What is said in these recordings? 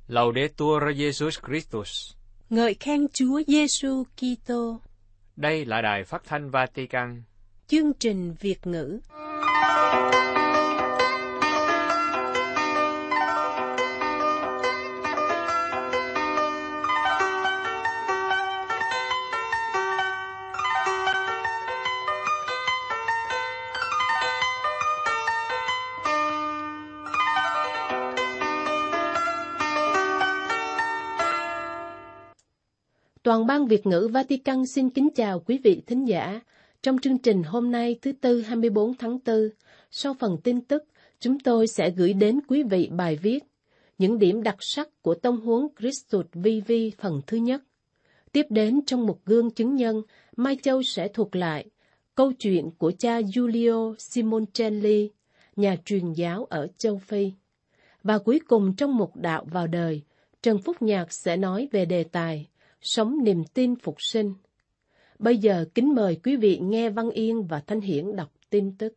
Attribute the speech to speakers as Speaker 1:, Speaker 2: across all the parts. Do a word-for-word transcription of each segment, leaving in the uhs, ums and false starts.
Speaker 1: Laudetur Jesus Christus.
Speaker 2: Ngợi khen Chúa Giêsu Kitô.
Speaker 1: Đây là đài phát thanh Vatican.
Speaker 2: Chương trình Việt ngữ. Toàn ban Việt ngữ Vatican xin kính chào quý vị thính giả. Trong chương trình hôm nay thứ Tư hai mươi bốn tháng tư, sau phần tin tức, chúng tôi sẽ gửi đến quý vị bài viết Những điểm đặc sắc của tông huấn Christus Vivi phần thứ nhất. Tiếp đến trong một gương chứng nhân, Mai Châu sẽ thuật lại câu chuyện của cha Giulio Simoncelli, nhà truyền giáo ở châu Phi. Và cuối cùng trong một đạo vào đời, Trần Phúc Nhạc sẽ nói về đề tài Sống niềm tin phục sinh. Bây giờ kính mời quý vị nghe Văn Yên và Thanh Hiển đọc tin tức.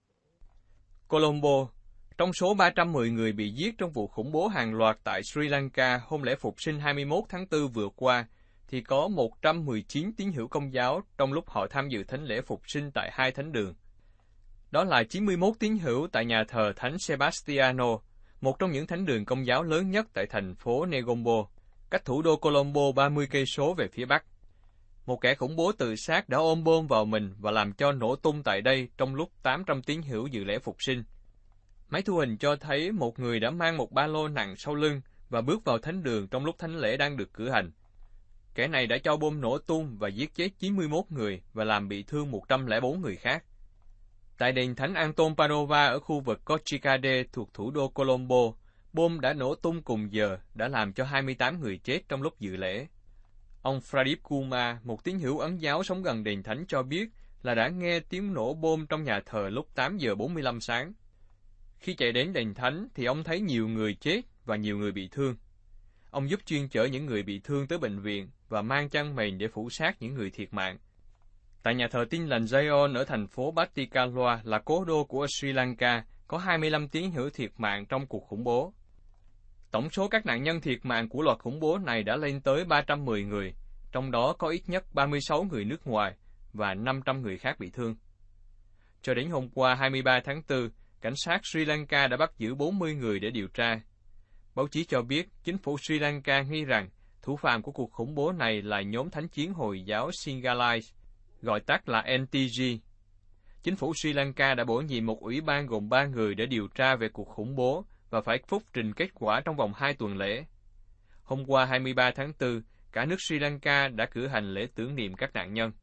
Speaker 1: Colombo, trong số ba trăm mười người bị giết trong vụ khủng bố hàng loạt tại Sri Lanka hôm lễ Phục sinh hai mươi mốt tháng tư vừa qua, thì có một trăm mười chín tín hữu Công giáo trong lúc họ tham dự thánh lễ Phục sinh tại hai thánh đường. Đó là chín mươi mốt tín hữu tại nhà thờ Thánh Sebastiano, một trong những thánh đường Công giáo lớn nhất tại thành phố Negombo, cách thủ đô Colombo ba mươi cây số về phía bắc. Một kẻ khủng bố tự sát đã ôm bom vào mình và làm cho nổ tung tại đây trong lúc tám trăm tín hữu dự lễ Phục sinh. Máy thu hình cho thấy một người đã mang một ba lô nặng sau lưng và bước vào thánh đường trong lúc thánh lễ đang được cử hành. Kẻ này đã cho bom nổ tung và giết chết chín mươi mốt người và làm bị thương một trăm lẻ bốn người khác. Tại đền Thánh Anton Padova ở khu vực Cochicade thuộc thủ đô Colombo, bom đã nổ tung cùng giờ đã làm cho hai mươi tám người chết trong lúc dự lễ. Ông Pradip Kumar, một tín hữu Ấn giáo sống gần đền thánh cho biết là đã nghe tiếng nổ bom trong nhà thờ lúc tám giờ bốn mươi lăm sáng. Khi chạy đến đền thánh thì ông thấy nhiều người chết và nhiều người bị thương. Ông giúp chuyên chở những người bị thương tới bệnh viện và mang chăn mền để phủ xác những người thiệt mạng. Tại nhà thờ Tin lành Zion ở thành phố Batticaloa là cố đô của Sri Lanka, có hai mươi lăm tín hữu thiệt mạng trong cuộc khủng bố. Tổng số các nạn nhân thiệt mạng của loạt khủng bố này đã lên tới ba trăm mười người, trong đó có ít nhất ba mươi sáu người nước ngoài và năm trăm người khác bị thương. Cho đến hôm qua hai mươi ba tháng tư, cảnh sát Sri Lanka đã bắt giữ bốn mươi người để điều tra. Báo chí cho biết chính phủ Sri Lanka nghi rằng thủ phạm của cuộc khủng bố này là nhóm thánh chiến Hồi giáo Sinhalese, gọi tắt là en tê giê. Chính phủ Sri Lanka đã bổ nhiệm một ủy ban gồm ba người để điều tra về cuộc khủng bố và phải phúc trình kết quả trong vòng hai tuần lễ. Hôm qua hai mươi ba tháng tư, cả nước Sri Lanka đã cử hành lễ tưởng niệm các nạn nhân.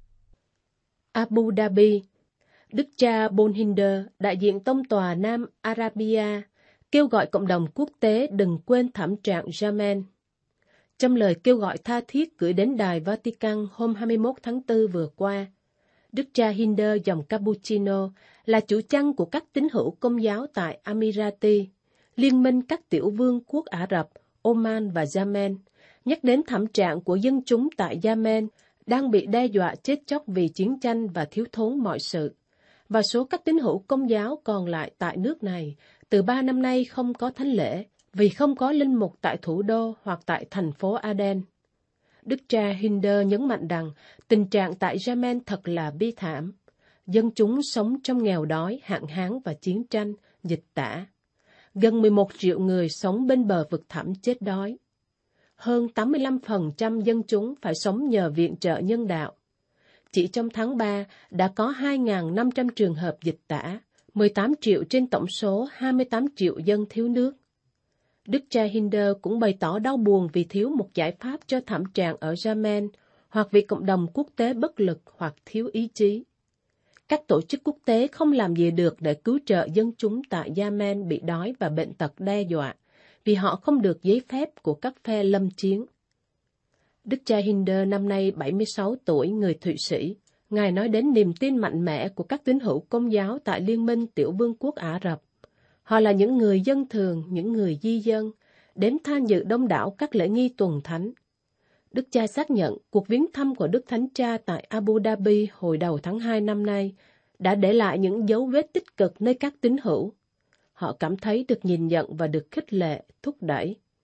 Speaker 2: Abu Dhabi, Đức cha Boninder, đại diện Tông tòa Nam Arabia, kêu gọi cộng đồng quốc tế đừng quên thảm trạng Yemen. Trong lời kêu gọi tha thiết gửi đến Đài Vatican hôm hai mươi mốt tháng tư vừa qua, Đức cha Hinder dòng Cappuccino là chủ chăn của các tín hữu Công giáo tại Amirati, liên minh các tiểu vương quốc Ả Rập, Oman và Yemen, nhắc đến thảm trạng của dân chúng tại Yemen đang bị đe dọa chết chóc vì chiến tranh và thiếu thốn mọi sự, và số các tín hữu Công giáo còn lại tại nước này từ ba năm nay không có thánh lễ vì không có linh mục tại thủ đô hoặc tại thành phố Aden. Đức cha Hinder nhấn mạnh rằng tình trạng tại Yemen thật là bi thảm. Dân chúng sống trong nghèo đói, hạn hán và chiến tranh, dịch tả. Gần mười một triệu người sống bên bờ vực thẳm chết đói. Hơn tám mươi lăm phần trăm dân chúng phải sống nhờ viện trợ nhân đạo. Chỉ trong tháng ba đã có hai nghìn năm trăm trường hợp dịch tả, mười tám triệu trên tổng số hai mươi tám triệu dân thiếu nước. Đức cha Hinder cũng bày tỏ đau buồn vì thiếu một giải pháp cho thảm trạng ở Yemen, hoặc vì cộng đồng quốc tế bất lực hoặc thiếu ý chí. Các tổ chức quốc tế không làm gì được để cứu trợ dân chúng tại Yemen bị đói và bệnh tật đe dọa, vì họ không được giấy phép của các phe lâm chiến. Đức cha Hinder năm nay bảy mươi sáu tuổi, người Thụy Sĩ. Ngài nói đến niềm tin mạnh mẽ của các tín hữu Công giáo tại Liên minh Tiểu Vương quốc Ả Rập. Họ là những người dân thường, những người di dân, đến tham dự đông đảo các lễ nghi tuần thánh. Đức cha xác nhận cuộc viếng thăm của Đức Thánh Cha tại Abu Dhabi hồi đầu tháng hai năm nay đã để lại những dấu vết tích cực nơi các tín hữu. Họ cảm thấy được nhìn nhận và được khích lệ, thúc đẩy.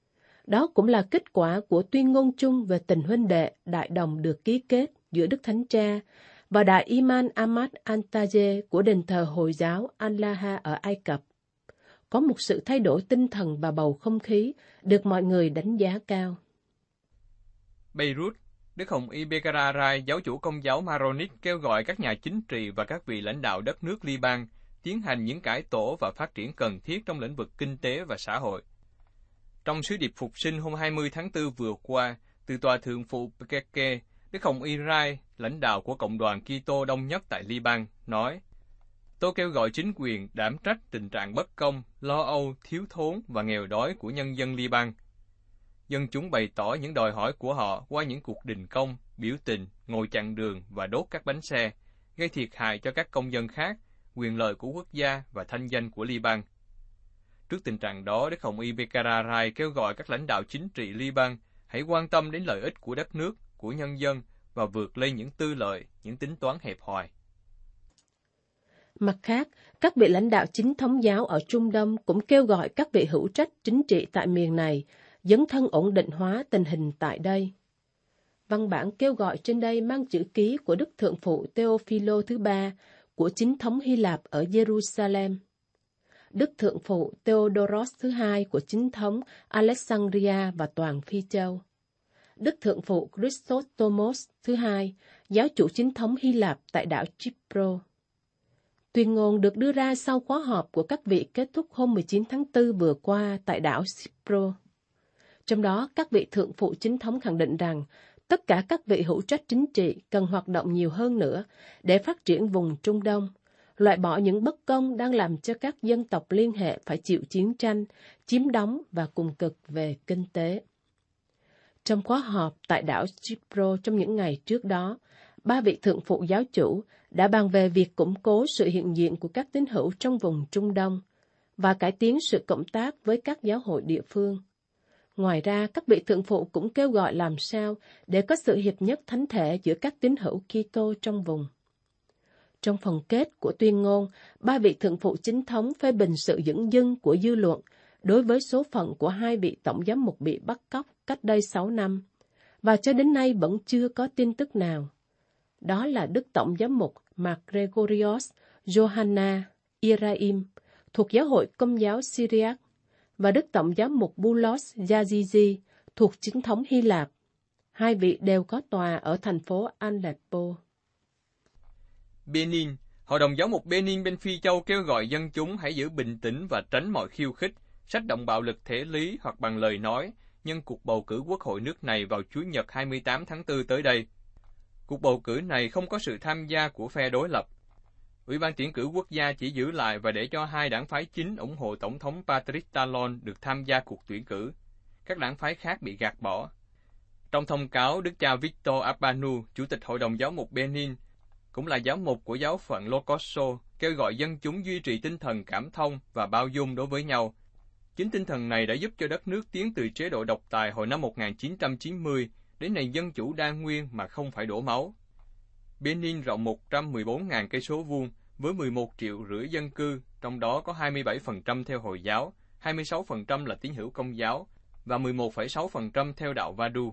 Speaker 2: Đó cũng là kết quả của tuyên ngôn chung về tình huynh đệ đại đồng được ký kết giữa Đức Thánh Cha và Đại Imam Ahmad Antaje của đền thờ Hồi giáo Al-Laha ở Ai Cập. Có một sự thay đổi tinh thần và bầu không khí được mọi người đánh giá cao.
Speaker 1: Beirut, Đức Hồng Y Becararay, giáo chủ Công giáo Maronit, kêu gọi các nhà chính trị và các vị lãnh đạo đất nước Liban tiến hành những cải tổ và phát triển cần thiết trong lĩnh vực kinh tế và xã hội. Trong sứ điệp phục sinh hôm hai mươi tháng tư vừa qua, từ tòa thượng phụ Pekeke, Đức Hồng Y Rai, lãnh đạo của Cộng đoàn Kitô đông nhất tại Liban, nói: Tôi kêu gọi chính quyền đảm trách tình trạng bất công, lo âu, thiếu thốn và nghèo đói của nhân dân Liban. Dân chúng bày tỏ những đòi hỏi của họ qua những cuộc đình công, biểu tình, ngồi chặn đường và đốt các bánh xe, gây thiệt hại cho các công dân khác, quyền lợi của quốc gia và thanh danh của Liban. Trước tình trạng đó, Đức Hồng Y Becararay kêu gọi các lãnh đạo chính trị Liban hãy quan tâm đến lợi ích của đất nước, của nhân dân và vượt lên những tư lợi, những tính toán hẹp hòi.
Speaker 2: Mặt khác, các vị lãnh đạo chính thống giáo ở Trung Đông cũng kêu gọi các vị hữu trách chính trị tại miền này dấn thân ổn định hóa tình hình tại đây. Văn bản kêu gọi trên đây mang chữ ký của Đức Thượng phụ Theophilo thứ ba của chính thống Hy Lạp ở Jerusalem, Đức Thượng phụ Theodoros thứ hai của chính thống Alexandria và toàn Phi Châu, Đức Thượng phụ Christotomos thứ hai, giáo chủ chính thống Hy Lạp tại đảo Chipro. Tuyên ngôn được đưa ra sau khóa họp của các vị kết thúc hôm mười chín tháng tư vừa qua tại đảo Chipro. Trong đó, các vị thượng phụ chính thống khẳng định rằng tất cả các vị hữu trách chính trị cần hoạt động nhiều hơn nữa để phát triển vùng Trung Đông, loại bỏ những bất công đang làm cho các dân tộc liên hệ phải chịu chiến tranh, chiếm đóng và cùng cực về kinh tế. Trong khóa họp tại đảo Chipro trong những ngày trước đó, ba vị thượng phụ giáo chủ đã bàn về việc củng cố sự hiện diện của các tín hữu trong vùng Trung Đông và cải tiến sự cộng tác với các giáo hội địa phương. Ngoài ra, các vị thượng phụ cũng kêu gọi làm sao để có sự hiệp nhất thánh thể giữa các tín hữu Kitô trong vùng. Trong phần kết của tuyên ngôn, ba vị thượng phụ chính thống phê bình sự dửng dưng của dư luận đối với số phận của hai vị tổng giám mục bị bắt cóc cách đây sáu năm, và cho đến nay vẫn chưa có tin tức nào. Đó là Đức Tổng giám mục Mark Gregorios Johanna Iraim thuộc Giáo hội Công giáo Syriac và Đức Tổng giám mục Boulos Yazizi thuộc chính thống Hy Lạp. Hai vị đều có tòa ở thành phố Aleppo.
Speaker 1: Benin, Hội đồng Giáo mục Benin bên Phi Châu kêu gọi dân chúng hãy giữ bình tĩnh và tránh mọi khiêu khích, sách động bạo lực thể lý hoặc bằng lời nói nhân cuộc bầu cử quốc hội nước này vào Chủ nhật hai mươi tám tháng tư tới đây. Cuộc bầu cử này không có sự tham gia của phe đối lập. Ủy ban tuyển cử quốc gia chỉ giữ lại và để cho hai đảng phái chính ủng hộ Tổng thống Patrice Talon được tham gia cuộc tuyển cử. Các đảng phái khác bị gạt bỏ. Trong thông cáo, Đức cha Victor Abanu, Chủ tịch Hội đồng Giáo mục Benin, cũng là giáo mục của giáo phận Lokoso, kêu gọi dân chúng duy trì tinh thần cảm thông và bao dung đối với nhau. Chính tinh thần này đã giúp cho đất nước tiến từ chế độ độc tài hồi năm một nghìn chín trăm chín mươi đến nền dân chủ đa nguyên mà không phải đổ máu. Benin rộng một trăm mười bốn nghìn cây số vuông với mười một triệu rưỡi dân cư, trong đó có hai mươi bảy phần trăm theo Hồi giáo, hai mươi sáu phần trăm là tín hữu Công giáo và mười một phẩy sáu phần trăm theo đạo Vadu.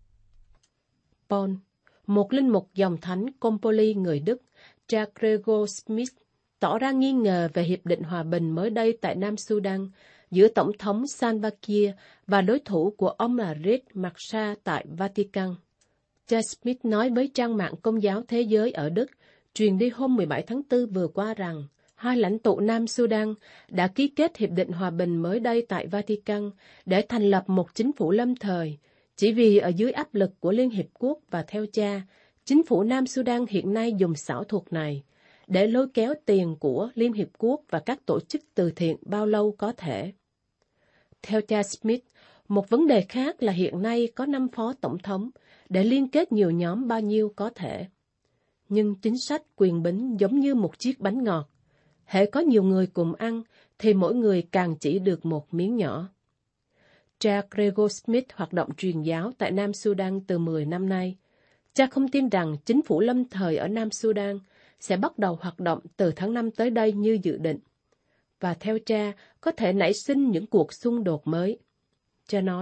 Speaker 2: Paul, một linh mục dòng thánh Compoli người Đức, cha Gregor Smith, tỏ ra nghi ngờ về hiệp định hòa bình mới đây tại Nam Sudan giữa Tổng thống Salva Kiir và đối thủ của ông là Riek Machar tại Vatican. Cha Smith nói với trang mạng Công giáo Thế giới ở Đức, truyền đi hôm mười bảy tháng tư vừa qua rằng, hai lãnh tụ Nam Sudan đã ký kết hiệp định hòa bình mới đây tại Vatican để thành lập một chính phủ lâm thời, chỉ vì ở dưới áp lực của Liên Hiệp Quốc và theo cha, chính phủ Nam Sudan hiện nay dùng xảo thuật này để lôi kéo tiền của Liên Hiệp Quốc và các tổ chức từ thiện bao lâu có thể. Theo cha Smith, một vấn đề khác là hiện nay có năm phó tổng thống để liên kết nhiều nhóm bao nhiêu có thể. Nhưng chính sách quyền bính giống như một chiếc bánh ngọt. Hễ có nhiều người cùng ăn, thì mỗi người càng chỉ được một miếng nhỏ. Cha Gregor Smith hoạt động truyền giáo tại Nam Sudan từ mười năm nay. Cha không tin rằng chính phủ lâm thời ở Nam Sudan sẽ bắt đầu hoạt động từ tháng năm tới đây như dự định. Và theo cha, có thể nảy sinh những cuộc xung đột mới. Cha nói,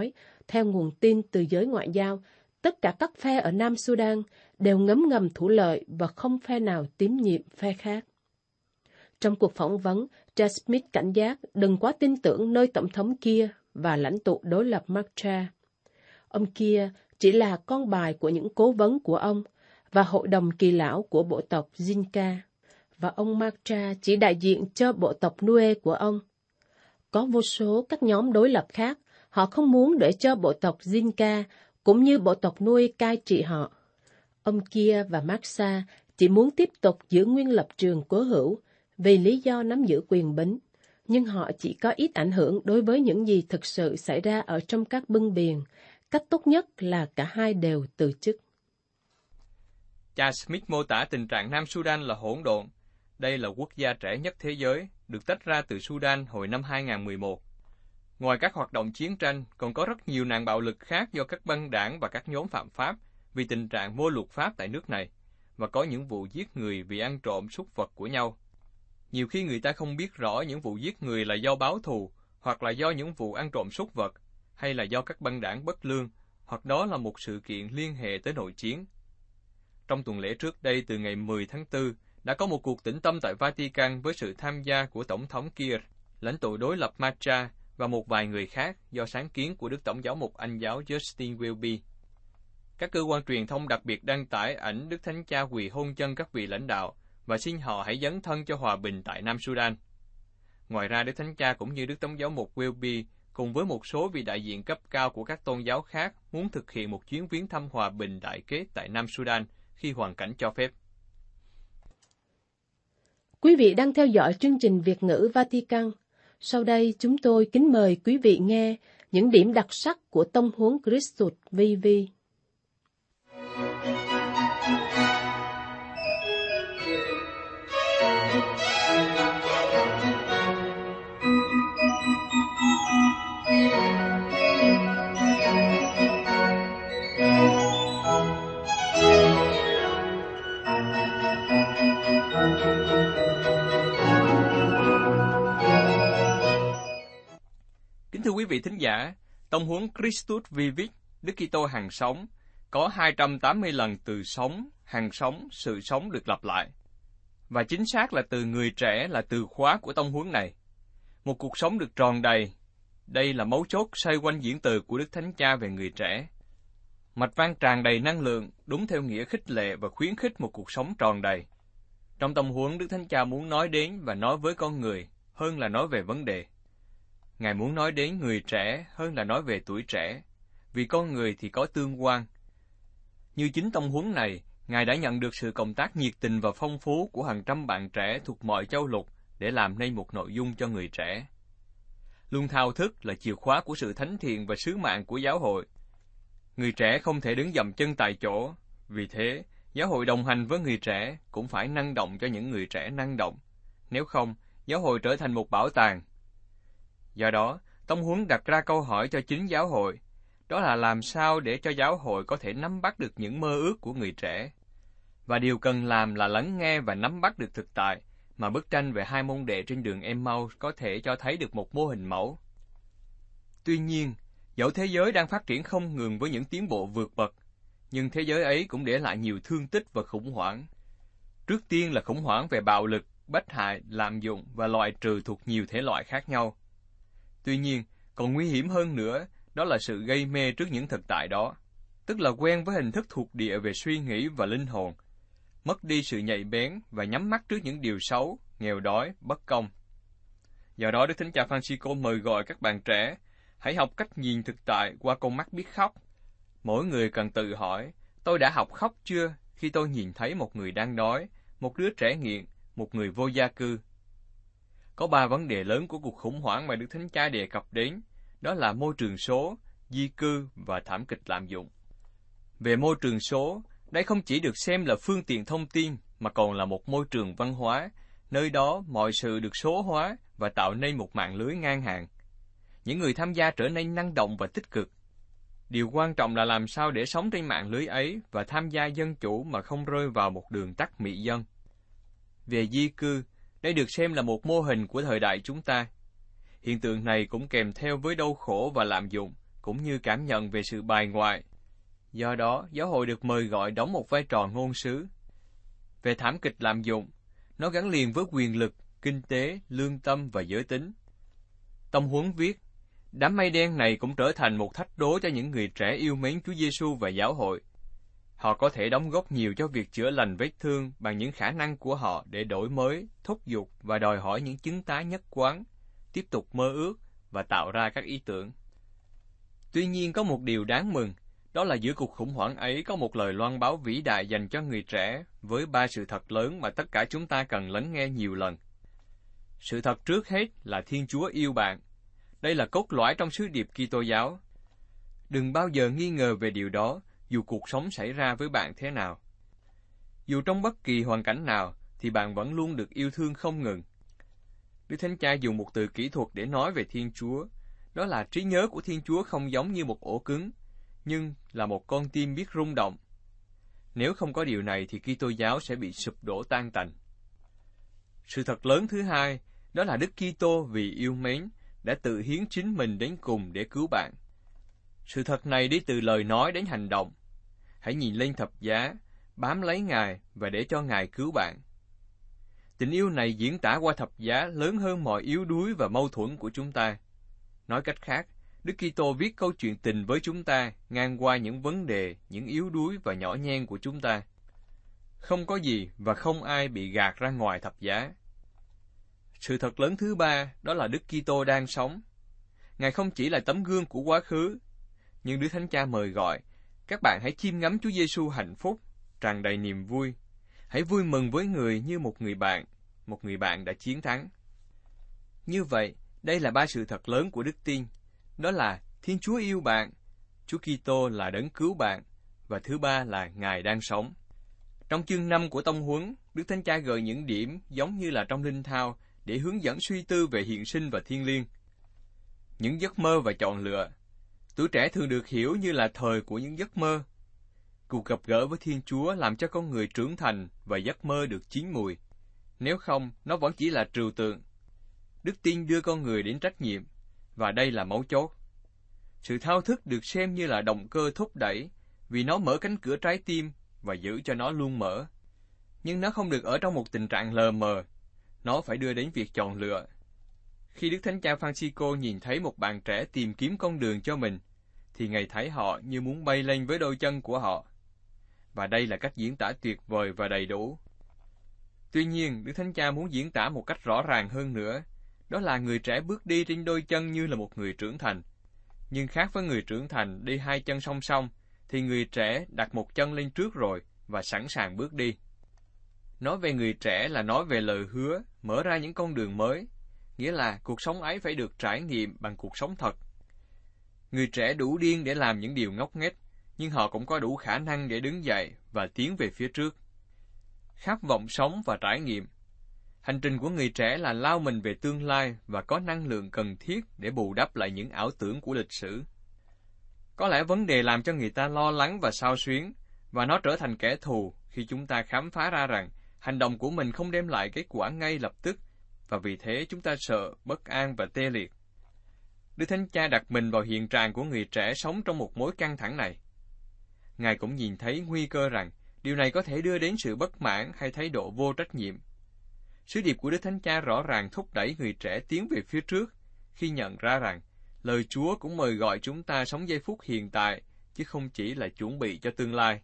Speaker 2: theo nguồn tin từ giới ngoại giao, tất cả các phe ở Nam Sudan đều ngấm ngầm thủ lợi và không phe nào tín nhiệm phe khác. Trong cuộc phỏng vấn, Jack Smith cảnh giác đừng quá tin tưởng nơi tổng thống kia và lãnh tụ đối lập Machar. Ông kia chỉ là con bài của những cố vấn của ông và hội đồng kỳ lão của bộ tộc Dinka, và ông Machar chỉ đại diện cho bộ tộc Nue của ông. Có vô số các nhóm đối lập khác, họ không muốn để cho bộ tộc Dinka cũng như bộ tộc nuôi cai trị họ. Ông kia và Machar chỉ muốn tiếp tục giữ nguyên lập trường cố hữu vì lý do nắm giữ quyền bính, nhưng họ chỉ có ít ảnh hưởng đối với những gì thực sự xảy ra ở trong các bưng biển. Cách tốt nhất là cả hai đều từ chức.
Speaker 1: Cha Smith mô tả tình trạng Nam Sudan là hỗn độn. Đây là quốc gia trẻ nhất thế giới, được tách ra từ Sudan hồi năm hai không một một. Ngoài các hoạt động chiến tranh, còn có rất nhiều nạn bạo lực khác do các băng đảng và các nhóm phạm pháp vì tình trạng vô luật pháp tại nước này, và có những vụ giết người vì ăn trộm súc vật của nhau. Nhiều khi người ta không biết rõ những vụ giết người là do báo thù, hoặc là do những vụ ăn trộm súc vật, hay là do các băng đảng bất lương, hoặc đó là một sự kiện liên hệ tới nội chiến. Trong tuần lễ trước đây, từ ngày mười tháng tư, đã có một cuộc tĩnh tâm tại Vatican với sự tham gia của Tổng thống Kiir, lãnh tụ đối lập Machar và một vài người khác do sáng kiến của Đức Tổng giáo mục Anh giáo Justin Welby. Các cơ quan truyền thông đặc biệt đăng tải ảnh Đức Thánh Cha quỳ hôn chân các vị lãnh đạo và xin họ hãy dấn thân cho hòa bình tại Nam Sudan. Ngoài ra, Đức Thánh Cha cũng như Đức Tổng giáo mục Welby cùng với một số vị đại diện cấp cao của các tôn giáo khác muốn thực hiện một chuyến viếng thăm hòa bình đại kết tại Nam Sudan khi hoàn cảnh cho phép.
Speaker 2: Quý vị đang theo dõi chương trình Việt ngữ Vatican. Sau đây chúng tôi kính mời quý vị nghe những điểm đặc sắc của tông huấn Christus Vivi.
Speaker 1: Kính thưa quý vị thính giả, tông huấn Christus Vivit, Đức Kitô hằng sống, có hai trăm tám mươi lần từ sống, hằng sống, sự sống được lặp lại. Và chính xác là từ người trẻ là từ khóa của tông huấn này. Một cuộc sống được tròn đầy, đây là mấu chốt xoay quanh diễn từ của Đức Thánh Cha về người trẻ. Mạch văn tràn đầy năng lượng, đúng theo nghĩa khích lệ và khuyến khích một cuộc sống tròn đầy. Trong tông huấn, Đức Thánh Cha muốn nói đến và nói với con người hơn là nói về vấn đề. Ngài muốn nói đến người trẻ hơn là nói về tuổi trẻ, vì con người thì có tương quan. Như chính tông huấn này, Ngài đã nhận được sự cộng tác nhiệt tình và phong phú của hàng trăm bạn trẻ thuộc mọi châu lục để làm nên một nội dung cho người trẻ. Luôn thao thức là chìa khóa của sự thánh thiện và sứ mạng của giáo hội. Người trẻ không thể đứng dậm chân tại chỗ, vì thế, giáo hội đồng hành với người trẻ cũng phải năng động cho những người trẻ năng động. Nếu không, giáo hội trở thành một bảo tàng. Do đó, tông huấn đặt ra câu hỏi cho chính giáo hội, đó là làm sao để cho giáo hội có thể nắm bắt được những mơ ước của người trẻ. Và điều cần làm là lắng nghe và nắm bắt được thực tại, mà bức tranh về hai môn đệ trên đường Emmaus có thể cho thấy được một mô hình mẫu. Tuy nhiên, dẫu thế giới đang phát triển không ngừng với những tiến bộ vượt bậc, nhưng thế giới ấy cũng để lại nhiều thương tích và khủng hoảng. Trước tiên là khủng hoảng về bạo lực, bách hại, lạm dụng và loại trừ thuộc nhiều thể loại khác nhau. Tuy nhiên, còn nguy hiểm hơn nữa, đó là sự gây mê trước những thực tại đó, tức là quen với hình thức thuộc địa về suy nghĩ và linh hồn, mất đi sự nhạy bén và nhắm mắt trước những điều xấu, nghèo đói, bất công. Do đó, Đức Thánh Cha Francisco mời gọi các bạn trẻ, hãy học cách nhìn thực tại qua con mắt biết khóc. Mỗi người cần tự hỏi, tôi đã học khóc chưa khi tôi nhìn thấy một người đang đói, một đứa trẻ nghiện, một người vô gia cư? Có ba vấn đề lớn của cuộc khủng hoảng mà Đức Thánh Cha đề cập đến, đó là môi trường số, di cư và thảm kịch lạm dụng. Về môi trường số, đây không chỉ được xem là phương tiện thông tin, mà còn là một môi trường văn hóa, nơi đó mọi sự được số hóa và tạo nên một mạng lưới ngang hàng. Những người tham gia trở nên năng động và tích cực. Điều quan trọng là làm sao để sống trên mạng lưới ấy và tham gia dân chủ mà không rơi vào một đường tắt mị dân. Về di cư, đây được xem là một mô hình của thời đại chúng ta. Hiện tượng này cũng kèm theo với đau khổ và lạm dụng, cũng như cảm nhận về sự bài ngoại. Do đó, giáo hội được mời gọi đóng một vai trò ngôn sứ. Về thảm kịch lạm dụng, nó gắn liền với quyền lực, kinh tế, lương tâm và giới tính. Tông Huấn viết, đám mây đen này cũng trở thành một thách đố cho những người trẻ yêu mến Chúa Giêsu và giáo hội. Họ có thể đóng góp nhiều cho việc chữa lành vết thương bằng những khả năng của họ để đổi mới, thúc giục và đòi hỏi những chứng tá nhất quán, tiếp tục mơ ước và tạo ra các ý tưởng. Tuy nhiên có một điều đáng mừng, đó là giữa cuộc khủng hoảng ấy có một lời loan báo vĩ đại dành cho người trẻ với ba sự thật lớn mà tất cả chúng ta cần lắng nghe nhiều lần. Sự thật trước hết là Thiên Chúa yêu bạn. Đây là cốt lõi trong sứ điệp Kitô giáo. Đừng bao giờ nghi ngờ về điều đó, dù cuộc sống xảy ra với bạn thế nào. Dù trong bất kỳ hoàn cảnh nào, thì bạn vẫn luôn được yêu thương không ngừng. Đức Thánh Cha dùng một từ kỹ thuật để nói về Thiên Chúa, đó là trí nhớ của Thiên Chúa không giống như một ổ cứng, nhưng là một con tim biết rung động. Nếu không có điều này thì Kitô giáo sẽ bị sụp đổ tan tành. Sự thật lớn thứ hai, đó là Đức Kitô vì yêu mến đã tự hiến chính mình đến cùng để cứu bạn. Sự thật này đi từ lời nói đến hành động. Hãy nhìn lên thập giá, bám lấy Ngài và để cho Ngài cứu bạn. Tình yêu này diễn tả qua thập giá lớn hơn mọi yếu đuối và mâu thuẫn của chúng ta. Nói cách khác, Đức Kitô viết câu chuyện tình với chúng ta ngang qua những vấn đề, những yếu đuối và nhỏ nhen của chúng ta. Không có gì và không ai bị gạt ra ngoài thập giá. Sự thật lớn thứ ba, đó là Đức Kitô đang sống. Ngài không chỉ là tấm gương của quá khứ, nhưng Đức Thánh Cha mời gọi, các bạn hãy chiêm ngắm Chúa Giêsu hạnh phúc, tràn đầy niềm vui. Hãy vui mừng với người như một người bạn, một người bạn đã chiến thắng. Như vậy, đây là ba sự thật lớn của đức tin. Đó là Thiên Chúa yêu bạn, Chúa Kitô là đấng cứu bạn, và thứ ba là Ngài đang sống. Trong chương năm của Tông Huấn, Đức Thánh Cha gợi những điểm giống như là trong Linh Thao để hướng dẫn suy tư về hiện sinh và thiêng liêng. Những giấc mơ và chọn lựa. Tuổi trẻ thường được hiểu như là thời của những giấc mơ. Cuộc gặp gỡ với Thiên Chúa làm cho con người trưởng thành và giấc mơ được chín mùi. Nếu không, nó vẫn chỉ là trừu tượng. Đức tin đưa con người đến trách nhiệm, và đây là mấu chốt. Sự thao thức được xem như là động cơ thúc đẩy, vì nó mở cánh cửa trái tim và giữ cho nó luôn mở. Nhưng nó không được ở trong một tình trạng lờ mờ, nó phải đưa đến việc chọn lựa. Khi Đức Thánh Cha Francisco nhìn thấy một bạn trẻ tìm kiếm con đường cho mình, thì Ngài thấy họ như muốn bay lên với đôi chân của họ. Và đây là cách diễn tả tuyệt vời và đầy đủ. Tuy nhiên, Đức Thánh Cha muốn diễn tả một cách rõ ràng hơn nữa, đó là người trẻ bước đi trên đôi chân như là một người trưởng thành. Nhưng khác với người trưởng thành đi hai chân song song, thì người trẻ đặt một chân lên trước rồi và sẵn sàng bước đi. Nói về người trẻ là nói về lời hứa, mở ra những con đường mới, nghĩa là cuộc sống ấy phải được trải nghiệm bằng cuộc sống thật. Người trẻ đủ điên để làm những điều ngốc nghếch, nhưng họ cũng có đủ khả năng để đứng dậy và tiến về phía trước. Khát vọng sống và trải nghiệm. Hành trình của người trẻ là lao mình về tương lai và có năng lượng cần thiết để bù đắp lại những ảo tưởng của lịch sử. Có lẽ vấn đề làm cho người ta lo lắng và xao xuyến, và nó trở thành kẻ thù khi chúng ta khám phá ra rằng hành động của mình không đem lại kết quả ngay lập tức, và vì thế chúng ta sợ, bất an và tê liệt. Đức Thánh Cha đặt mình vào hiện trạng của người trẻ sống trong một mối căng thẳng này. Ngài cũng nhìn thấy nguy cơ rằng điều này có thể đưa đến sự bất mãn hay thái độ vô trách nhiệm. Sứ điệp của Đức Thánh Cha rõ ràng thúc đẩy người trẻ tiến về phía trước khi nhận ra rằng lời Chúa cũng mời gọi chúng ta sống giây phút hiện tại, chứ không chỉ là chuẩn bị cho tương lai.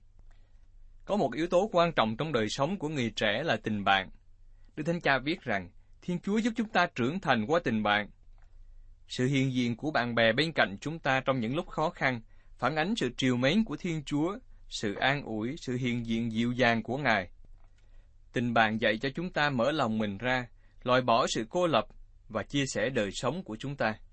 Speaker 1: Có một yếu tố quan trọng trong đời sống của người trẻ là tình bạn. Đức Thánh Cha viết rằng Thiên Chúa giúp chúng ta trưởng thành qua tình bạn. Sự hiện diện của bạn bè bên cạnh chúng ta trong những lúc khó khăn phản ánh sự trìu mến của Thiên Chúa, sự an ủi, sự hiện diện dịu dàng của Ngài. Tình bạn dạy cho chúng ta mở lòng mình ra, loại bỏ sự cô lập và chia sẻ đời sống của chúng ta.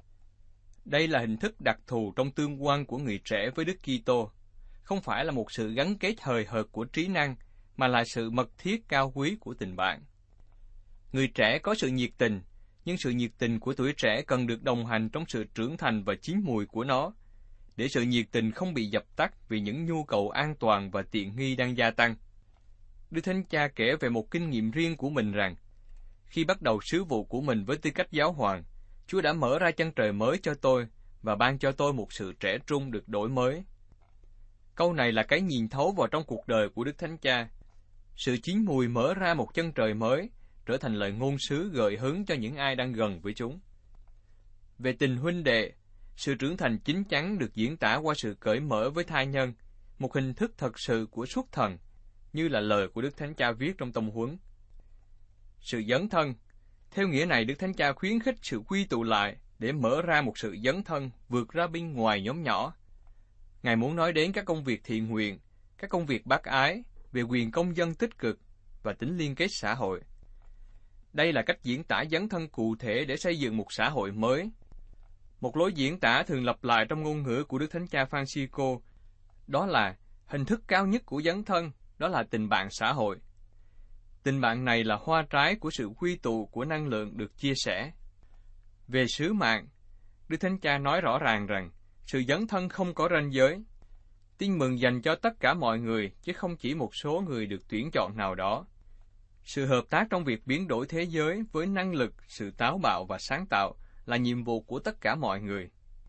Speaker 1: Đây là hình thức đặc thù trong tương quan của người trẻ với Đức Kitô, không phải là một sự gắn kết hời hợt của trí năng, mà là sự mật thiết cao quý của tình bạn. Người trẻ có sự nhiệt tình, nhưng sự nhiệt tình của tuổi trẻ cần được đồng hành trong sự trưởng thành và chín mùi của nó, để sự nhiệt tình không bị dập tắt vì những nhu cầu an toàn và tiện nghi đang gia tăng. Đức Thánh Cha kể về một kinh nghiệm riêng của mình rằng, khi bắt đầu sứ vụ của mình với tư cách giáo hoàng, Chúa đã mở ra chân trời mới cho tôi và ban cho tôi một sự trẻ trung được đổi mới. Câu này là cái nhìn thấu vào trong cuộc đời của Đức Thánh Cha. Sự chín mùi mở ra một chân trời mới, trở thành lời ngôn sứ gợi hứng cho những ai đang gần với chúng. Về tình huynh đệ, sự trưởng thành chín chắn được diễn tả qua sự cởi mở với thai nhân, một hình thức thật sự của xuất thần, như là lời của Đức Thánh Cha viết trong tông huấn. Sự dấn thân, theo nghĩa này Đức Thánh Cha khuyến khích sự quy tụ lại để mở ra một sự dấn thân vượt ra bên ngoài nhóm nhỏ. Ngài muốn nói đến các công việc thiện nguyện, các công việc bác ái, về quyền công dân tích cực và tính liên kết xã hội. Đây là cách diễn tả dấn thân cụ thể để xây dựng một xã hội mới. Một lối diễn tả thường lặp lại trong ngôn ngữ của Đức Thánh Cha Francisco, đó là hình thức cao nhất của dấn thân, đó là tình bạn xã hội. Tình bạn này là hoa trái của sự quy tụ của năng lượng được chia sẻ. Về sứ mạng, Đức Thánh Cha nói rõ ràng rằng sự dấn thân không có ranh giới. Tin mừng dành cho tất cả mọi người, chứ không chỉ một số người được tuyển chọn nào đó. Sự hợp tác trong việc biến đổi thế giới với năng lực, sự táo bạo và sáng tạo là nhiệm vụ của tất cả mọi người.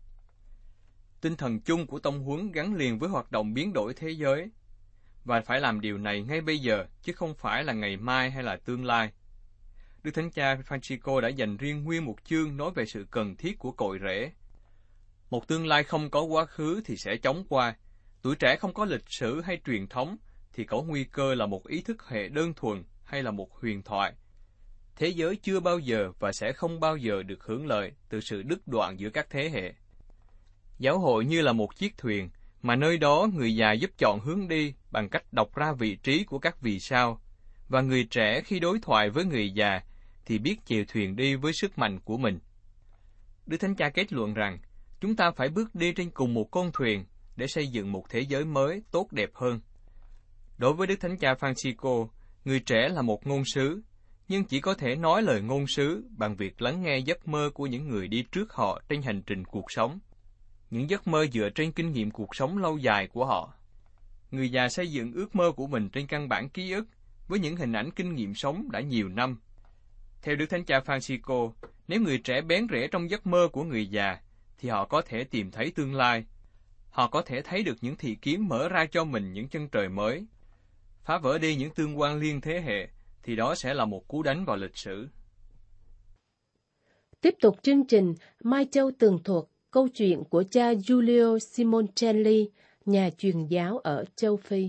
Speaker 1: Tinh thần chung của tông huấn gắn liền với hoạt động biến đổi thế giới, và phải làm điều này ngay bây giờ, chứ không phải là ngày mai hay là tương lai. Đức Thánh Cha Francisco đã dành riêng nguyên một chương nói về sự cần thiết của cội rễ. Một tương lai không có quá khứ thì sẽ chóng qua. Tuổi trẻ không có lịch sử hay truyền thống thì có nguy cơ là một ý thức hệ đơn thuần hay là một huyền thoại. Thế giới chưa bao giờ và sẽ không bao giờ được hưởng lợi từ sự đứt đoạn giữa các thế hệ. Giáo hội như là một chiếc thuyền, mà nơi đó người già giúp chọn hướng đi bằng cách đọc ra vị trí của các vì sao, và người trẻ khi đối thoại với người già thì biết chèo thuyền đi với sức mạnh của mình. Đức Thánh Cha kết luận rằng, chúng ta phải bước đi trên cùng một con thuyền để xây dựng một thế giới mới tốt đẹp hơn. Đối với Đức Thánh Cha Francisco, người trẻ là một ngôn sứ, nhưng chỉ có thể nói lời ngôn sứ bằng việc lắng nghe giấc mơ của những người đi trước họ trên hành trình cuộc sống. Những giấc mơ dựa trên kinh nghiệm cuộc sống lâu dài của họ. Người già xây dựng ước mơ của mình trên căn bản ký ức, với những hình ảnh kinh nghiệm sống đã nhiều năm. Theo Đức Thánh Cha Francisco, nếu người trẻ bén rễ trong giấc mơ của người già, thì họ có thể tìm thấy tương lai. Họ có thể thấy được những thị kiến mở ra cho mình những chân trời mới. Phá vỡ đi những tương quan liên thế hệ, thì đó sẽ là một cú đánh vào lịch sử.
Speaker 2: Tiếp tục chương trình, Mai Châu tường thuật câu chuyện của cha Giulio Simoncelli, nhà truyền giáo ở châu Phi.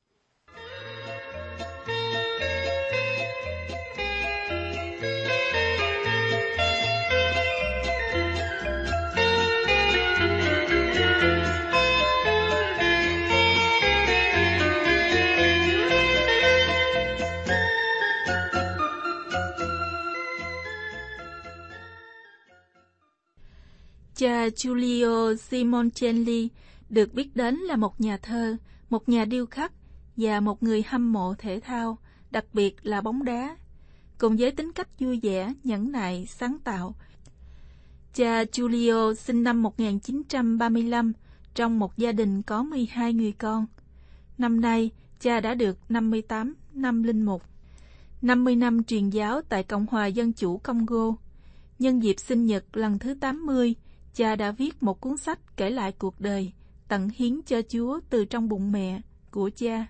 Speaker 3: Cha Giulio Simoncelli được biết đến là một nhà thơ, một nhà điêu khắc và một người hâm mộ thể thao, đặc biệt là bóng đá. Cùng với tính cách vui vẻ, nhẫn nại, sáng tạo, cha Giulio sinh năm một nghìn chín trăm ba mươi lăm trong một gia đình có mười hai người con. Năm nay, cha đã được năm mươi tám năm linh mục, năm mươi năm truyền giáo tại Cộng hòa Dân chủ Congo. Nhân dịp sinh nhật lần thứ tám mươi, cha đã viết một cuốn sách kể lại cuộc đời, tận hiến cho Chúa từ trong bụng mẹ của cha.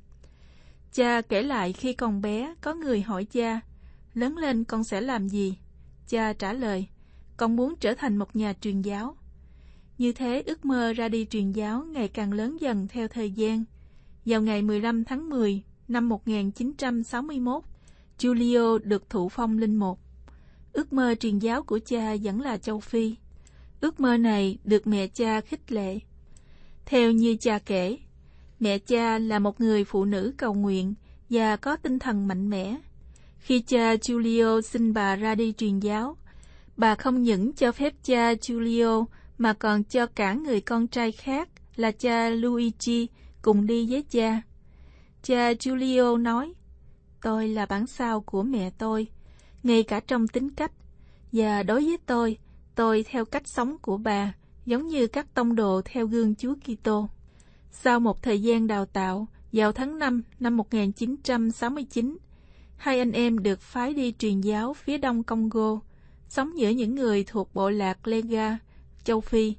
Speaker 3: Cha kể lại khi còn bé, có người hỏi cha, lớn lên con sẽ làm gì? Cha trả lời, con muốn trở thành một nhà truyền giáo. Như thế, ước mơ ra đi truyền giáo ngày càng lớn dần theo thời gian. Vào ngày mười lăm tháng mười năm một nghìn chín trăm sáu mươi mốt, Giulio được thụ phong linh mục. Ước mơ truyền giáo của cha vẫn là châu Phi. Ước mơ này được mẹ cha khích lệ. Theo như cha kể, mẹ cha là một người phụ nữ cầu nguyện và có tinh thần mạnh mẽ. Khi cha Giulio xin bà ra đi truyền giáo, bà không những cho phép cha Giulio mà còn cho cả người con trai khác là cha Luigi cùng đi với cha. Cha Giulio nói, tôi là bản sao của mẹ tôi, ngay cả trong tính cách, và đối với tôi, tôi theo cách sống của bà, giống như các tông đồ theo gương Chúa Kitô. Sau một thời gian đào tạo, vào tháng năm năm một nghìn chín trăm sáu mươi chín, hai anh em được phái đi truyền giáo phía đông Congo, sống giữa những người thuộc bộ lạc Lega châu Phi.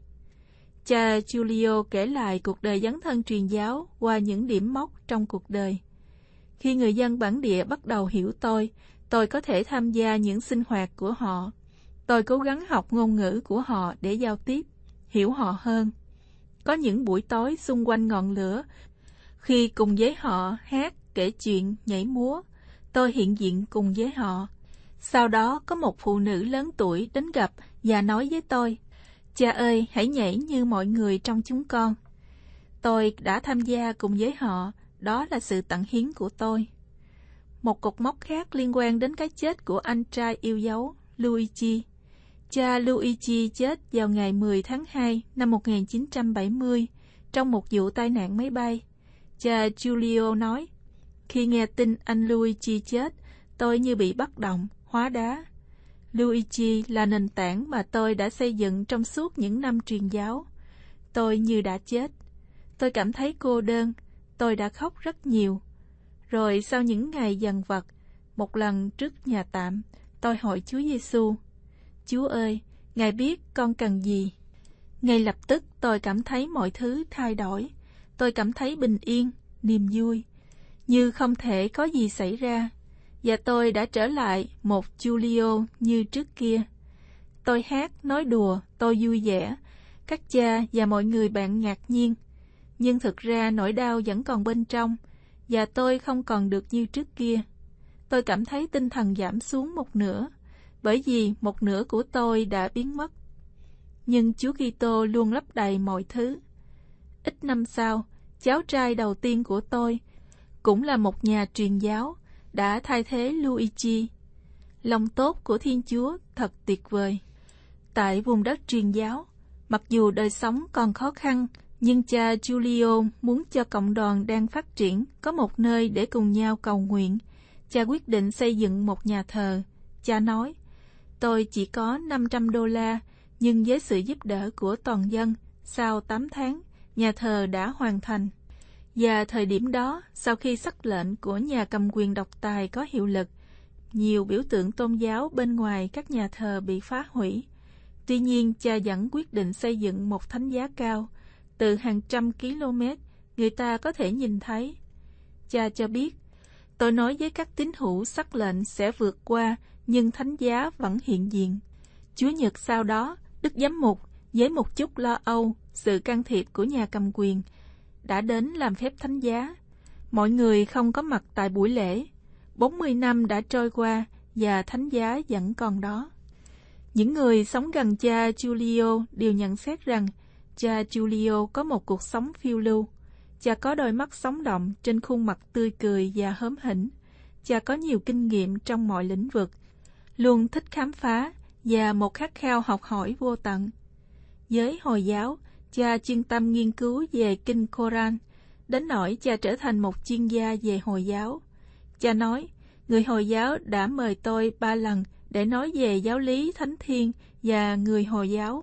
Speaker 3: Cha Giulio kể lại cuộc đời dấn thân truyền giáo qua những điểm mốc trong cuộc đời. Khi người dân bản địa bắt đầu hiểu tôi, tôi có thể tham gia những sinh hoạt của họ. Tôi cố gắng học ngôn ngữ của họ để giao tiếp, hiểu họ hơn. Có những buổi tối xung quanh ngọn lửa, khi cùng với họ hát, kể chuyện, nhảy múa, tôi hiện diện cùng với họ. Sau đó có một phụ nữ lớn tuổi đến gặp và nói với tôi, cha ơi, hãy nhảy như mọi người trong chúng con. Tôi đã tham gia cùng với họ, đó là sự tận hiến của tôi. Một cột mốc khác liên quan đến cái chết của anh trai yêu dấu, Luigi. Cha Luigi chết vào ngày mười tháng hai năm một nghìn chín trăm bảy mươi trong một vụ tai nạn máy bay. Cha Giulio nói, khi nghe tin anh Luigi chết, tôi như bị bắt động, hóa đá. Luigi là nền tảng mà tôi đã xây dựng trong suốt những năm truyền giáo. Tôi như đã chết. Tôi cảm thấy cô đơn, tôi đã khóc rất nhiều. Rồi sau những ngày dằn vặt, một lần trước nhà tạm, tôi hỏi Chúa Giêsu, Chúa ơi, Ngài biết con cần gì? Ngay lập tức tôi cảm thấy mọi thứ thay đổi. Tôi cảm thấy bình yên, niềm vui, như không thể có gì xảy ra. Và tôi đã trở lại một Giulio như trước kia. Tôi hát, nói đùa, tôi vui vẻ. Các cha và mọi người bạn ngạc nhiên. Nhưng thực ra nỗi đau vẫn còn bên trong, và tôi không còn được như trước kia. Tôi cảm thấy tinh thần giảm xuống một nửa, bởi vì một nửa của tôi đã biến mất. Nhưng Chúa Kitô luôn lấp đầy mọi thứ. Ít năm sau, cháu trai đầu tiên của tôi, cũng là một nhà truyền giáo, đã thay thế Luigi. Lòng tốt của Thiên Chúa thật tuyệt vời. Tại vùng đất truyền giáo, mặc dù đời sống còn khó khăn, nhưng cha Giulio muốn cho cộng đoàn đang phát triển có một nơi để cùng nhau cầu nguyện. Cha quyết định xây dựng một nhà thờ. Cha nói, tôi chỉ có năm trăm đô la, nhưng với sự giúp đỡ của toàn dân, sau tám tháng, nhà thờ đã hoàn thành. Và thời điểm đó, sau khi sắc lệnh của nhà cầm quyền độc tài có hiệu lực, nhiều biểu tượng tôn giáo bên ngoài các nhà thờ bị phá hủy. Tuy nhiên, cha vẫn quyết định xây dựng một thánh giá cao, từ hàng trăm km, người ta có thể nhìn thấy. Cha cho biết, tôi nói với các tín hữu sắc lệnh sẽ vượt qua, nhưng thánh giá vẫn hiện diện. Chúa Nhật sau đó, Đức Giám mục, với một chút lo âu, sự can thiệp của nhà cầm quyền, đã đến làm phép thánh giá. Mọi người không có mặt tại buổi lễ. bốn mươi năm đã trôi qua và thánh giá vẫn còn đó. Những người sống gần cha Giulio đều nhận xét rằng cha Giulio có một cuộc sống phiêu lưu. Cha có đôi mắt sống động trên khuôn mặt tươi cười và hớm hỉnh. Cha có nhiều kinh nghiệm trong mọi lĩnh vực, luôn thích khám phá và một khát khao học hỏi vô tận. Với Hồi giáo, cha chuyên tâm nghiên cứu về kinh Koran, đến nỗi cha trở thành một chuyên gia về Hồi giáo. Cha nói, người Hồi giáo đã mời tôi ba lần để nói về giáo lý thánh thiên và người Hồi giáo.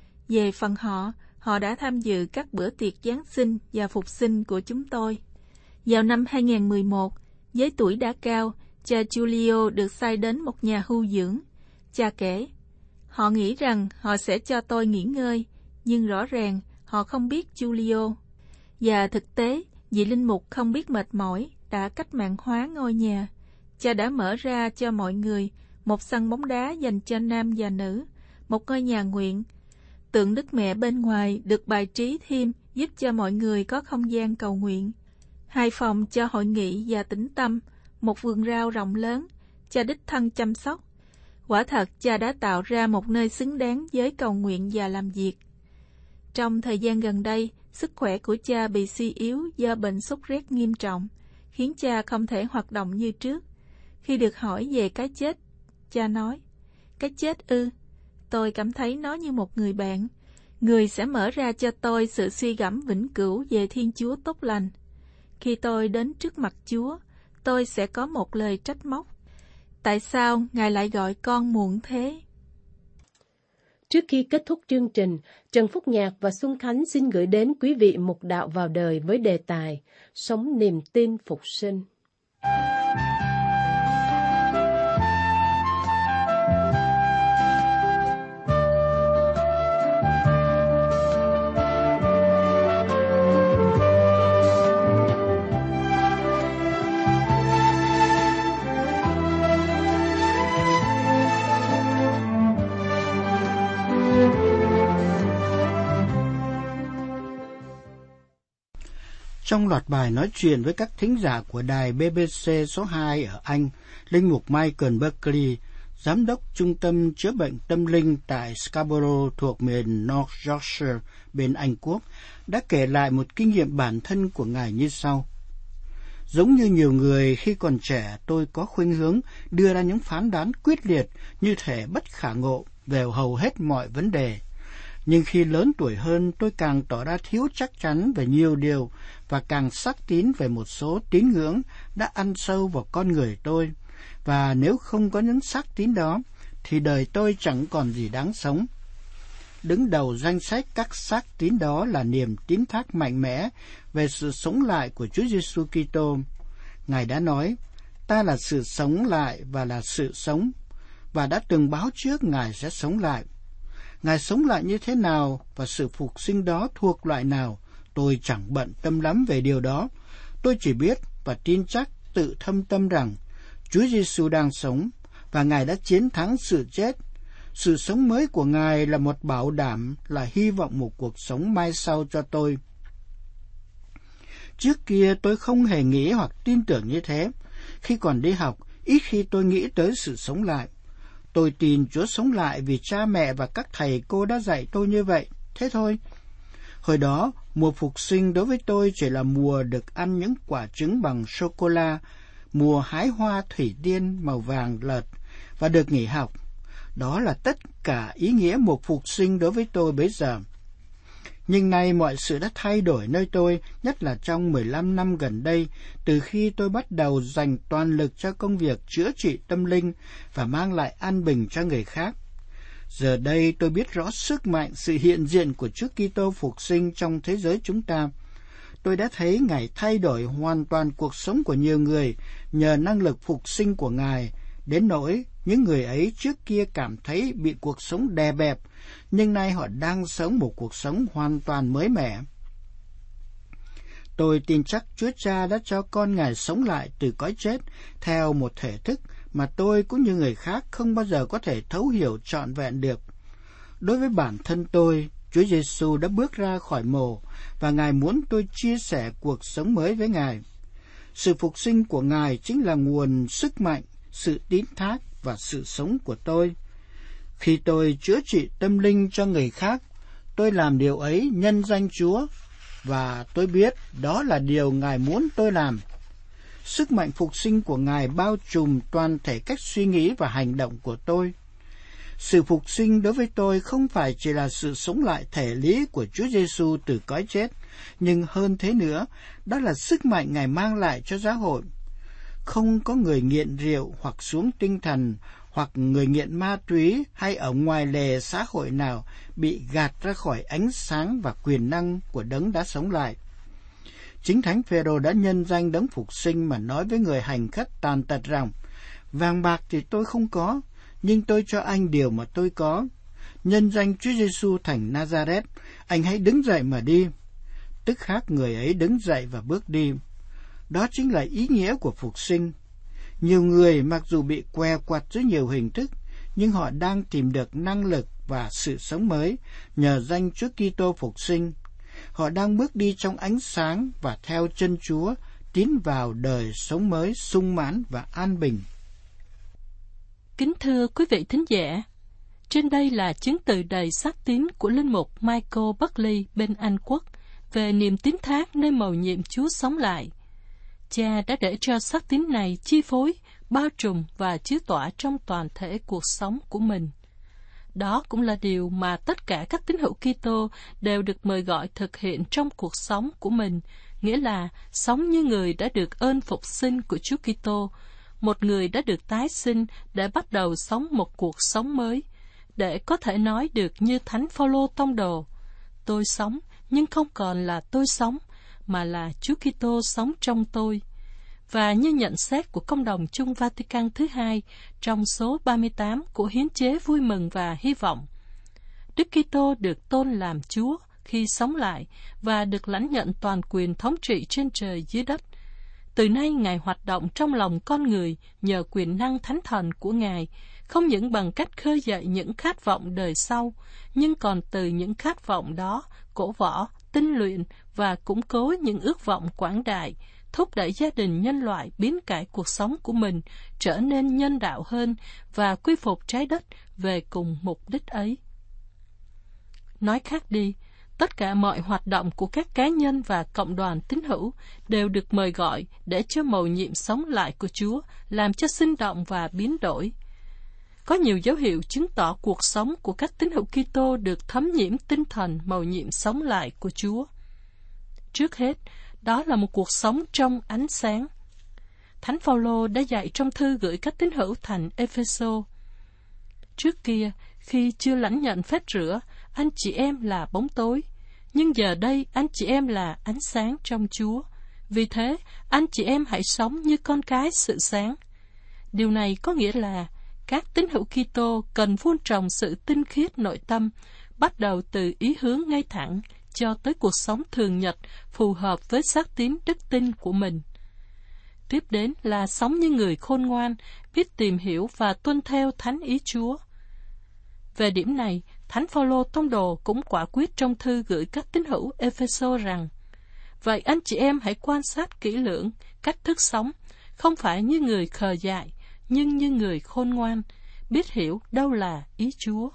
Speaker 3: Về phần họ, họ đã tham dự các bữa tiệc Giáng sinh và Phục sinh của chúng tôi. Vào năm hai nghìn không trăm mười một, với tuổi đã cao, cha Giulio được sai đến một nhà hưu dưỡng. Cha kể, họ nghĩ rằng họ sẽ cho tôi nghỉ ngơi, nhưng rõ ràng họ không biết Giulio. Và thực tế, vị linh mục không biết mệt mỏi đã cách mạng hóa ngôi nhà. Cha đã mở ra cho mọi người một sân bóng đá dành cho nam và nữ, một ngôi nhà nguyện. Tượng Đức Mẹ bên ngoài được bài trí thêm giúp cho mọi người có không gian cầu nguyện. Hai phòng cho hội nghị và tĩnh tâm, một vườn rau rộng lớn, cha đích thân chăm sóc. Quả thật, cha đã tạo ra một nơi xứng đáng với cầu nguyện và làm việc. Trong thời gian gần đây, sức khỏe của cha bị suy yếu do bệnh sốt rét nghiêm trọng, khiến cha không thể hoạt động như trước. Khi được hỏi về cái chết, cha nói, cái chết ư, tôi cảm thấy nó như một người bạn. Người sẽ mở ra cho tôi sự suy gẫm vĩnh cửu về Thiên Chúa tốt lành. Khi tôi đến trước mặt Chúa, tôi sẽ có một lời trách móc. Tại sao Ngài lại gọi con muộn thế?
Speaker 2: Trước khi kết thúc chương trình, Trần Phúc Nhạc và Xuân Khánh xin gửi đến quý vị mục đạo vào đời với đề tài Sống niềm tin phục sinh.
Speaker 4: Trong loạt bài nói chuyện với các thính giả của đài B B C số hai ở Anh, linh mục Michael Buckley, giám đốc trung tâm chữa bệnh tâm linh tại Scarborough thuộc miền North Yorkshire bên Anh Quốc, đã kể lại một kinh nghiệm bản thân của Ngài như sau. Giống như nhiều người khi còn trẻ, tôi có khuynh hướng đưa ra những phán đoán quyết liệt như thể bất khả ngộ về hầu hết mọi vấn đề. Nhưng khi lớn tuổi hơn, tôi càng tỏ ra thiếu chắc chắn về nhiều điều và càng xác tín về một số tín ngưỡng đã ăn sâu vào con người tôi. Và nếu không có những xác tín đó, thì đời tôi chẳng còn gì đáng sống. Đứng đầu danh sách các xác tín đó là niềm tín thác mạnh mẽ về sự sống lại của Chúa Giêsu Kitô. Ngài đã nói, ta là sự sống lại và là sự sống, và đã từng báo trước Ngài sẽ sống lại. Ngài sống lại như thế nào và sự phục sinh đó thuộc loại nào, tôi chẳng bận tâm lắm về điều đó. Tôi chỉ biết và tin chắc tự thâm tâm rằng Chúa Giêsu đang sống và Ngài đã chiến thắng sự chết. Sự sống mới của Ngài là một bảo đảm, là hy vọng một cuộc sống mai sau cho tôi. Trước kia tôi không hề nghĩ hoặc tin tưởng như thế. Khi còn đi học, ít khi tôi nghĩ tới sự sống lại. Tôi tin Chúa sống lại vì cha mẹ và các thầy cô đã dạy tôi như vậy, thế thôi. Hồi đó, mùa phục sinh đối với tôi chỉ là mùa được ăn những quả trứng bằng sô-cô-la, mùa hái hoa thủy tiên màu vàng lợt và được nghỉ học. Đó là tất cả ý nghĩa mùa phục sinh đối với tôi bấy giờ. Nhưng nay mọi sự đã thay đổi nơi tôi, nhất là trong mười lăm năm gần đây, từ khi tôi bắt đầu dành toàn lực cho công việc chữa trị tâm linh và mang lại an bình cho người khác. Giờ đây tôi biết rõ sức mạnh, sự hiện diện của Chúa Kitô phục sinh trong thế giới chúng ta. Tôi đã thấy Ngài thay đổi hoàn toàn cuộc sống của nhiều người nhờ năng lực phục sinh của Ngài, đến nỗi những người ấy trước kia cảm thấy bị cuộc sống đè bẹp, nhưng nay họ đang sống một cuộc sống hoàn toàn mới mẻ. Tôi tin chắc Chúa Cha đã cho con Ngài sống lại từ cõi chết theo một thể thức mà tôi cũng như người khác không bao giờ có thể thấu hiểu trọn vẹn được. Đối với bản thân tôi, Chúa Giêsu đã bước ra khỏi mồ và Ngài muốn tôi chia sẻ cuộc sống mới với Ngài. Sự phục sinh của Ngài chính là nguồn sức mạnh, sự tín thác và sự sống của tôi. Khi tôi chữa trị tâm linh cho người khác, tôi làm điều ấy nhân danh Chúa, và tôi biết đó là điều Ngài muốn tôi làm. Sức mạnh phục sinh của Ngài bao trùm toàn thể cách suy nghĩ và hành động của tôi. Sự phục sinh đối với tôi không phải chỉ là sự sống lại thể lý của Chúa Giêsu từ cõi chết, nhưng hơn thế nữa, đó là sức mạnh Ngài mang lại cho giáo hội. Không có người nghiện rượu hoặc xuống tinh thần, hoặc người nghiện ma túy hay ở ngoài lề xã hội nào bị gạt ra khỏi ánh sáng và quyền năng của Đấng đã sống lại. Chính Thánh Phêrô đã nhân danh Đấng phục sinh mà nói với người hành khất tàn tật rằng: vàng bạc thì tôi không có, nhưng tôi cho anh điều mà tôi có. Nhân danh Chúa Giêsu thành Nazareth, anh hãy đứng dậy mà đi. Tức khắc người ấy đứng dậy và bước đi. Đó chính là ý nghĩa của phục sinh. Nhiều người mặc dù bị què quặt dưới nhiều hình thức, nhưng họ đang tìm được năng lực và sự sống mới nhờ danh Chúa Kitô phục sinh. Họ đang bước đi trong ánh sáng và theo chân Chúa, tiến vào đời sống mới sung mãn và an bình.
Speaker 2: Kính thưa quý vị thính giả, trên đây là chứng từ đầy xác tín của linh mục Michael Buckley bên Anh Quốc về niềm tín thác nơi mầu nhiệm Chúa sống lại. Cha đã để cho xác tín này chi phối, bao trùm và chiếu tỏa trong toàn thể cuộc sống của mình. Đó cũng là điều mà tất cả các tín hữu Kitô đều được mời gọi thực hiện trong cuộc sống của mình, nghĩa là sống như người đã được ơn phục sinh của Chúa Kitô, một người đã được tái sinh để bắt đầu sống một cuộc sống mới, để có thể nói được như Thánh Phaolô tông đồ: tôi sống, nhưng không còn là tôi sống, mà là Chúa Kitô sống trong tôi. Và như nhận xét của Công đồng Chung Vatican thứ hai trong số ba mươi tám của Hiến chế Vui mừng và Hy vọng, Đức Kitô được tôn làm Chúa khi sống lại và được lãnh nhận toàn quyền thống trị trên trời dưới đất. Từ nay Ngài hoạt động trong lòng con người nhờ quyền năng thánh thần của Ngài, không những bằng cách khơi dậy những khát vọng đời sau, nhưng còn từ những khát vọng đó cổ võ
Speaker 5: tinh luyện và củng cố những ước vọng quảng đại, thúc đẩy gia đình nhân loại biến cải cuộc sống của mình trở nên nhân đạo hơn và quy phục trái đất về cùng mục đích ấy. Nói khác đi, tất cả mọi hoạt động của các cá nhân và cộng đoàn tín hữu đều được mời gọi để cho mầu nhiệm sống lại của Chúa làm cho sinh động và biến đổi. Có nhiều dấu hiệu chứng tỏ cuộc sống của các tín hữu Kitô được thấm nhiễm tinh thần mầu nhiệm sống lại của Chúa. Trước hết, đó là một cuộc sống trong ánh sáng. Thánh Phaolô đã dạy trong thư gửi các tín hữu thành Ê-phê-sô: trước kia, khi chưa lãnh nhận phép rửa, anh chị em là bóng tối, nhưng giờ đây anh chị em là ánh sáng trong Chúa. Vì thế, anh chị em hãy sống như con cái sự sáng. Điều này có nghĩa là các tín hữu Kitô cần vun trồng sự tinh khiết nội tâm, bắt đầu từ ý hướng ngay thẳng cho tới cuộc sống thường nhật phù hợp với xác tín đức tin của mình. Tiếp đến là sống như người khôn ngoan, biết tìm hiểu và tuân theo thánh ý Chúa. Về điểm này, Thánh Phaolô tông đồ cũng quả quyết trong thư gửi các tín hữu Ê-phê-sô rằng: vậy anh chị em hãy quan sát kỹ lưỡng cách thức sống, không phải như người khờ dại, nhưng như người khôn ngoan, biết hiểu đâu là ý Chúa.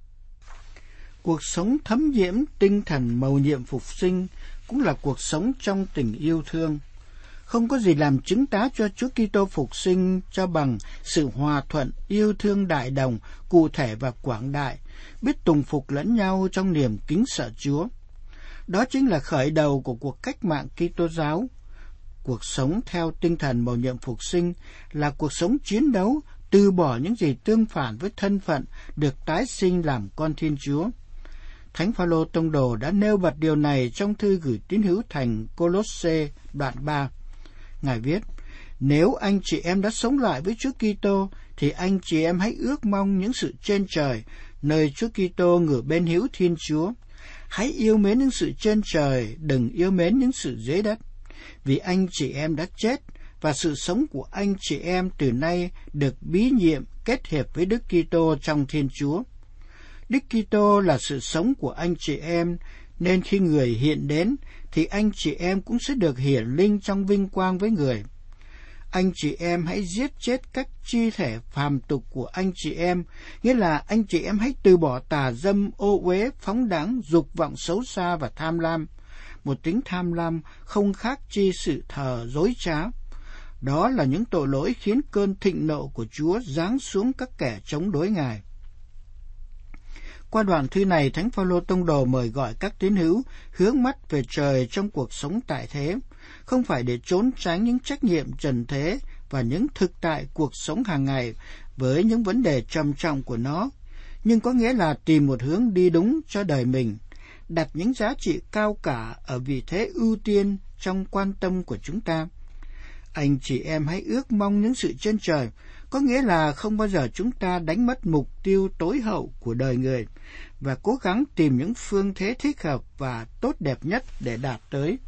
Speaker 4: Cuộc sống thấm nhiễm tinh thần mầu nhiệm phục sinh cũng là cuộc sống trong tình yêu thương. Không có gì làm chứng tá cho Chúa Kitô phục sinh cho bằng sự hòa thuận, yêu thương đại đồng, cụ thể và quảng đại, biết tùng phục lẫn nhau trong niềm kính sợ Chúa. Đó chính là khởi đầu của cuộc cách mạng Kitô giáo. Cuộc sống theo tinh thần mầu nhiệm phục sinh là cuộc sống chiến đấu, từ bỏ những gì tương phản với thân phận được tái sinh làm con Thiên Chúa. Thánh Phaolô tông đồ đã nêu bật điều này trong thư gửi tín hữu thành Cô-lốt-sê đoạn ba. Ngài viết: nếu anh chị em đã sống lại với Chúa Kitô, thì anh chị em hãy ước mong những sự trên trời, nơi Chúa Kitô ngự bên hữu Thiên Chúa. Hãy yêu mến những sự trên trời, đừng yêu mến những sự dưới đất. Vì anh chị em đã chết, và sự sống của anh chị em từ nay được bí nhiệm kết hiệp với Đức Kitô trong Thiên Chúa. Đức Kitô là sự sống của anh chị em, nên khi người hiện đến, thì anh chị em cũng sẽ được hiển linh trong vinh quang với người. Anh chị em hãy giết chết các chi thể phàm tục của anh chị em, nghĩa là anh chị em hãy từ bỏ tà dâm, ô uế, phóng đãng, dục vọng xấu xa và tham lam. Một tính tham lam không khác chi sự thờ dối trá. Đó là những tội lỗi khiến cơn thịnh nộ của Chúa giáng xuống các kẻ chống đối Ngài. Qua đoạn thư này, Thánh Phaolô tông đồ mời gọi các tín hữu hướng mắt về trời trong cuộc sống tại thế, không phải để trốn tránh những trách nhiệm trần thế và những thực tại cuộc sống hàng ngày với những vấn đề trầm trọng của nó, nhưng có nghĩa là tìm một hướng đi đúng cho đời mình, đặt những giá trị cao cả ở vị thế ưu tiên trong quan tâm của chúng ta. Anh chị em hãy ước mong những sự trên trời, có nghĩa là không bao giờ chúng ta đánh mất mục tiêu tối hậu của đời người và cố gắng tìm những phương thế thích hợp và tốt đẹp nhất để đạt tới.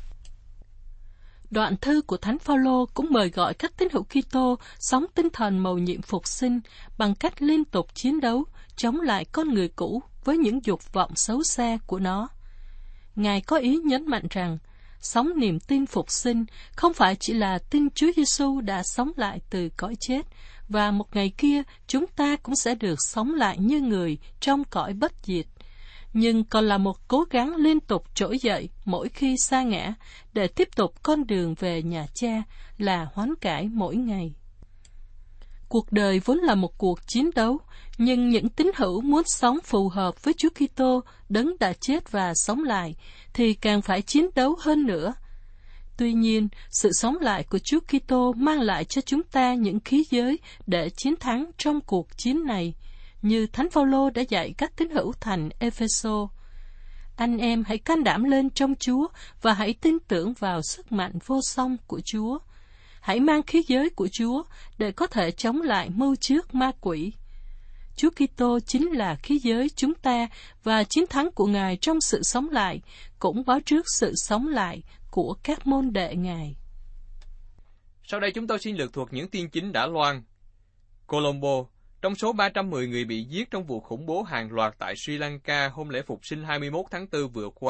Speaker 5: Đoạn thư của Thánh Phaolô cũng mời gọi các tín hữu Kitô sống tinh thần mầu nhiệm phục sinh bằng cách liên tục chiến đấu chống lại con người cũ với những dục vọng xấu xa của nó. Ngài có ý nhấn mạnh rằng sống niềm tin phục sinh không phải chỉ là tin Chúa Giêsu đã sống lại từ cõi chết, và một ngày kia chúng ta cũng sẽ được sống lại như người trong cõi bất diệt, nhưng còn là một cố gắng liên tục trỗi dậy mỗi khi sa ngã để tiếp tục con đường về nhà Cha, là hoán cải mỗi ngày. Cuộc đời vốn là một cuộc chiến đấu, nhưng những tín hữu muốn sống phù hợp với Chúa Kitô đấng đã chết và sống lại thì càng phải chiến đấu hơn nữa. Tuy nhiên, sự sống lại của Chúa Kitô mang lại cho chúng ta những khí giới để chiến thắng trong cuộc chiến này, như Thánh Phaolô đã dạy các tín hữu thành Ê-phê-sô. Anh em hãy can đảm lên trong Chúa và hãy tin tưởng vào sức mạnh vô song của Chúa. Hãy mang khí giới của Chúa để có thể chống lại mưu trước ma quỷ. Chúa Kitô chính là khí giới chúng ta, và chiến thắng của Ngài trong sự sống lại cũng báo trước sự sống lại của các môn đệ Ngài.
Speaker 1: Sau đây chúng tôi xin lược thuật những tin chính đã loan. Colombo, trong số ba trăm mười người bị giết trong vụ khủng bố hàng loạt tại Sri Lanka hôm lễ Phục sinh hai mươi mốt tháng tư vừa qua,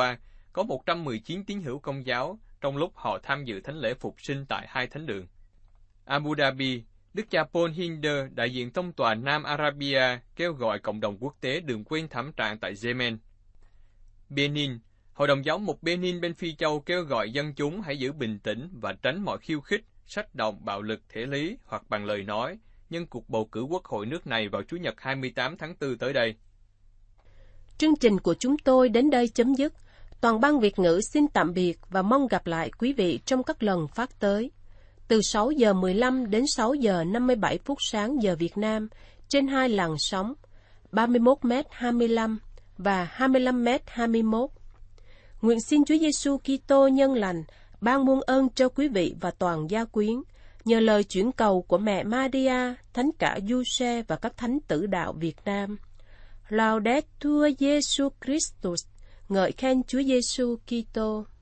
Speaker 1: có một trăm mười chín tín hữu Công giáo trong lúc họ tham dự thánh lễ phục sinh tại hai thánh đường. Abu Dhabi, Đức cha Paul Hinder, đại diện tông tòa Nam Arabia, kêu gọi cộng đồng quốc tế đừng quên thảm trạng tại Yemen. Benin, Hội đồng giáo mục Benin bên Phi Châu kêu gọi dân chúng hãy giữ bình tĩnh và tránh mọi khiêu khích, sách động, bạo lực thể lý hoặc bằng lời nói nhân cuộc bầu cử quốc hội nước này vào Chủ nhật hai mươi tám tháng tư tới đây.
Speaker 2: Chương trình của chúng tôi đến đây chấm dứt. Toàn ban Việt ngữ xin tạm biệt và mong gặp lại quý vị trong các lần phát tới. Từ sáu giờ mười lăm đến sáu giờ năm mươi bảy phút sáng giờ Việt Nam trên hai làn sóng ba mươi mốt mét hai mươi lăm và hai mươi lăm mét hai mươi mốt. Nguyện xin Chúa Giêsu Kitô nhân lành ban muôn ơn cho quý vị và toàn gia quyến, nhờ lời chuyển cầu của mẹ Maria, thánh cả Giuse và các thánh tử đạo Việt Nam. Laudetur Jesus Christus, ngợi khen Chúa Giêsu Kitô.